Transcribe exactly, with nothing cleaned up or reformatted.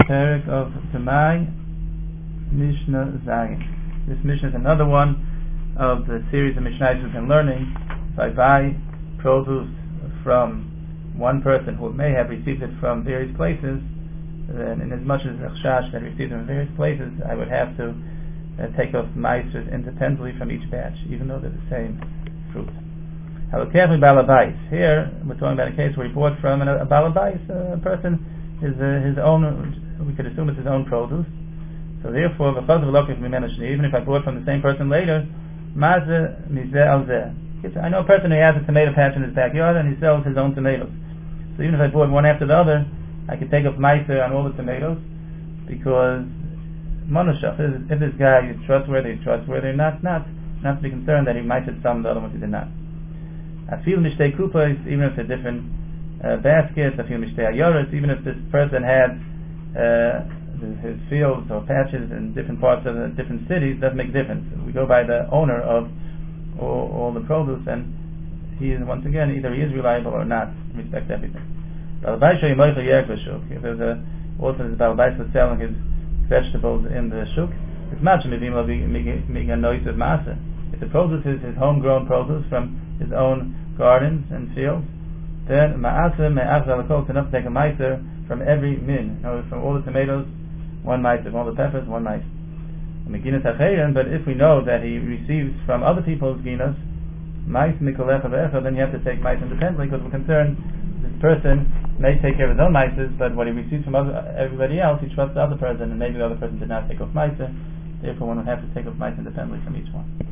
Perek of Tamai, Mishnah Zayin. This Mishnah is another one of the series of Mishnahs we've been learning. If I buy produce from one person who may have received it from various places, then in as much as Echshash that received it from various places, I would have to uh, take off Maasers independently from each batch, even though they're the same fruit. Here we're talking about a case where he bought from a, a balabais, a person, his uh, his own, we could assume it's his own produce. So therefore, even if I bought from the same person later, I know a person who has a tomato patch in his backyard and he sells his own tomatoes. So even if I bought one after the other, I could take off meiser on all the tomatoes, because Monoshach, if, if this guy is trustworthy, he's trustworthy, not not not to be concerned that he might have some, the other ones he did not. I feel mishtei kupas, even if they're different uh, baskets. I feel mishtei ayoros, even if this person had uh, his fields or patches in different parts of the different cities, doesn't make a difference. We go by the owner of all, all the produce, and he is, once again, either he is reliable or not. Respect everything. If there's a also this balabais was selling his vegetables in the shuk, it's not if the produce is his homegrown produce from his own gardens and fields, then ma'aseh me'achzal alakol, enough to take a meiser from every min. You know, from all the tomatoes, one meiser, from all the peppers, one meiser. But if we know that he receives from other people's ginas mais mikolecha ve'echa, then you have to take mais independently, because we're concerned this person may take care of his own meisers, but what he receives from other, everybody else, he trusts the other person, and maybe the other person did not take off meiser. Therefore, one would have to take off mais independently from each one.